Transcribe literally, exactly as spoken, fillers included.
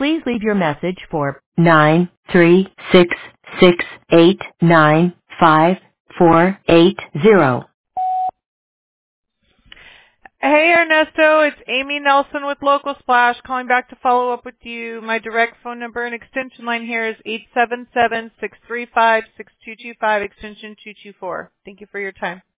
Please leave your message for nine three six six eight nine five four eight zero. Hey Ernesto, it's Amy Nelson with Local Splash calling back to follow up with you. My direct phone number and extension line here is eight seven seven, six three five, six two two five, extension two two four. Thank you for your time.